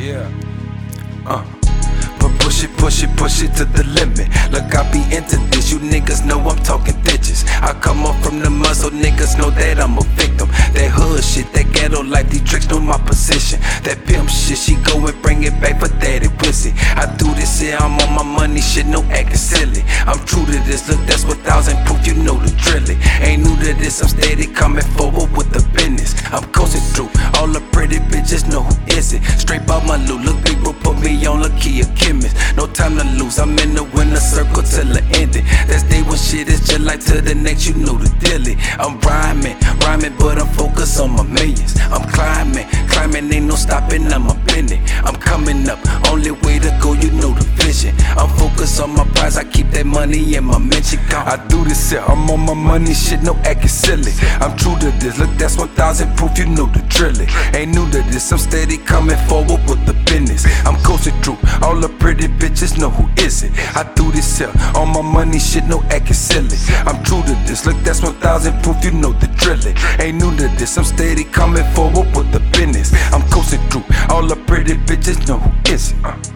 Yeah. But push it to the limit. Look, I be into this, you niggas know I'm talking ditches. I come up from the mud, so niggas know that I'm a victim. That hood shit, that ghetto life, these tricks know my position. That pimp shit, she go and bring it back for daddy pussy. I do this here, I'm on my money shit, no acting silly. I'm true to this, look, that's 1,000 proof, you know the drilling. Ain't new to this, I'm steady coming forward with the business. I'm coasting through, all the pretty bitches know who is it. Straight by my loot, look, big bro put me on the key of chemist. No time to lose, I'm in the winner circle till the ending. That's day one shit, it's just like to the next, you know the dilly. I'm rhyming, but I'm focused on my millions. I'm climbing, ain't no stopping, I'm up in it. I'm coming up, only way to go, you know the vision. I'm focused on my prize, I keep that money in my mention count. I do this shit, I'm on my money shit, no acting silly. I'm true to this, look, that's 1,000 proof, you know the drilling. Ain't new to this, I'm steady coming forward with the business. I'm coasting through, all the pretty bitches know who is it. I do this here, on my money shit, no acting silly. I'm true to this, look, that's 1,000 proof, you know the drilling. Ain't new to this, I'm steady coming forward with the business. I'm coasting through, all the pretty bitches know who is it.